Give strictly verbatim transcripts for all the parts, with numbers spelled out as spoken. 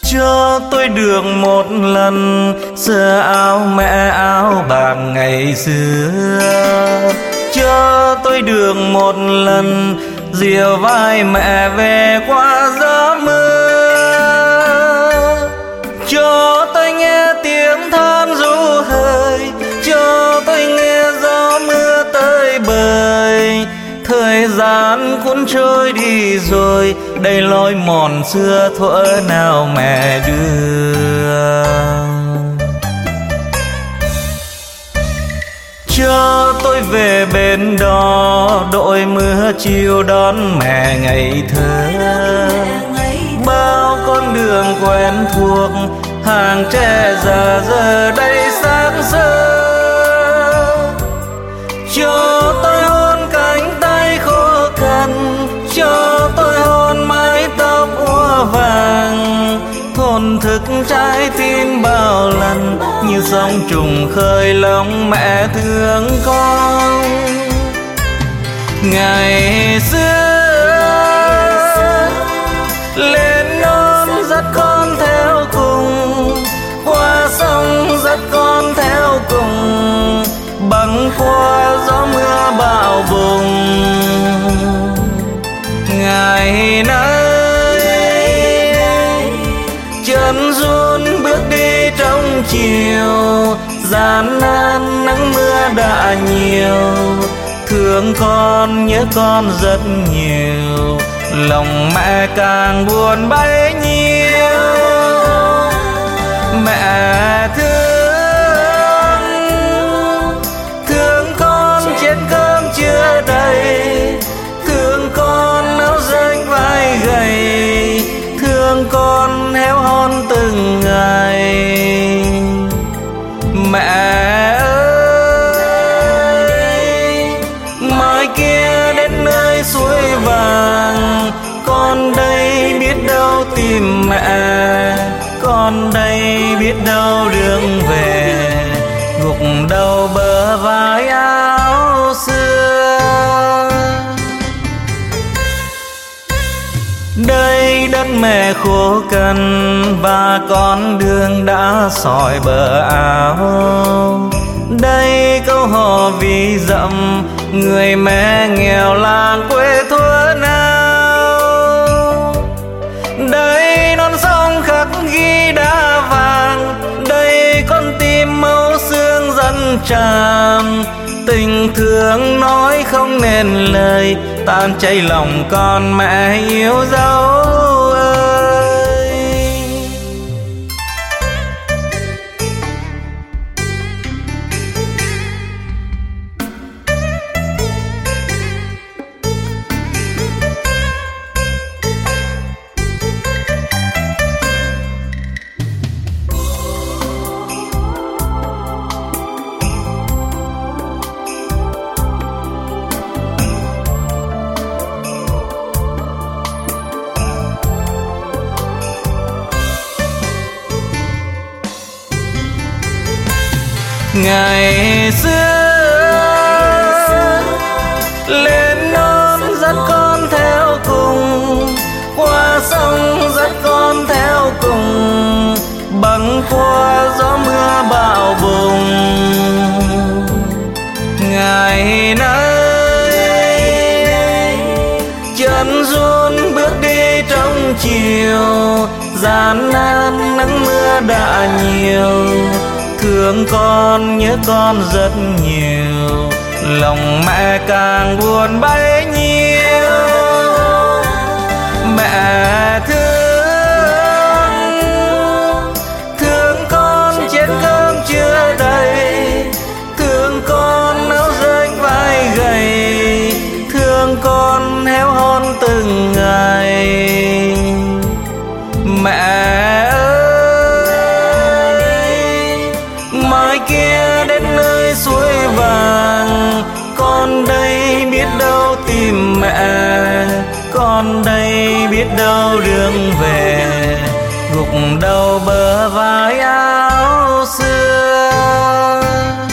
Cho tôi được một lần sờ áo mẹ áo bạc ngày xưa, cho tôi được một lần dìu vai mẹ về qua gió mưa, cho tôi nghe tiếng than ru hơi, cho tôi nghe gió mưa tới bời. Thời gian cuốn trôi đi rồi, đây lối mòn xưa thuở nào mẹ đưa. Cho tôi về bên đó đội mưa chiều đón mẹ ngày thơ, bao con đường quen thuộc hàng tre già giờ đây sáng sớm. Cho tôi hôn cánh tay khô cằn, cho tôi hôn mái tóc úa vàng, thổn thức trái tim bao lần như sóng trùng khơi lòng mẹ thương con. Ngày xưa lên non dắt con theo cùng, qua sông dắt con theo cùng, băng qua gió mưa bão bùng. Ngày nay chân run bước đi trong chiều, gian nan nắng mưa đã nhiều, thương con nhớ con rất nhiều, lòng mẹ càng buồn bấy nhiêu. Mẹ thương, thương con chén cơm chưa đầy, thương con áo rách vai gầy, thương con héo hon từng ngày. Mẹ ơi, mai kia đến nơi suối vàng, con đây biết đâu tìm mẹ, con đây biết đâu đường về, gục đầu bờ vai áo xưa. Đây đất mẹ khô cằn và con đường đã sỏi bờ áo, đây câu hò ví dặm người mẹ nghèo làng quê thuở nào. Đây non sông khắc ghi đá vàng, đây con tim màu xương dân tràm, tình thương nói không nên lời, tan cháy lòng con mẹ yêu dấu ơi. Ngày xưa lên non dắt con theo cùng, qua sông dắt con theo cùng, băng qua gió mưa bão bùng. Ngày nay chân run bước đi trong chiều, gian nan nắng mưa đã nhiều, thương con nhớ con rất nhiều, lòng mẹ càng buồn bấy nhiêu. Mẹ thương, thương con chén cơm chưa đầy, thương con áo rách vai gầy, thương con héo hon từng ngày. Mẹ ơi, mai kia đến nơi suối vàng, con đây biết đâu tìm mẹ, con đây biết đâu đường về, gục đầu bờ vai áo xưa.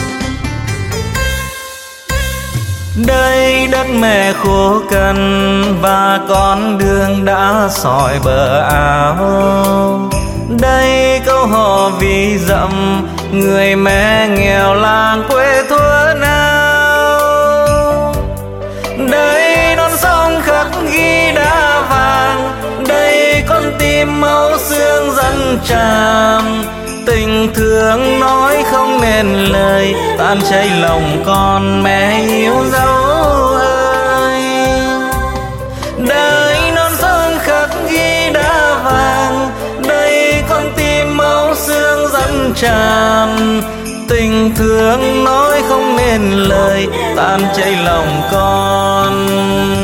Đây đất mẹ khô cằn và con đường đã sỏi bờ áo, Đây câu hò ví dặm người mẹ nghèo làng quê thuở nào. Đây non sông khắc ghi đá vàng, đây con tim máu xương dân tràm. Tình thương nói không nên lời, tan chảy lòng con mẹ yêu dấu ơi. Đây non sông khắc ghi đá vàng, đây con tim máu xương dân tràn. Tình thương nói không nên lời, tan chảy lòng con.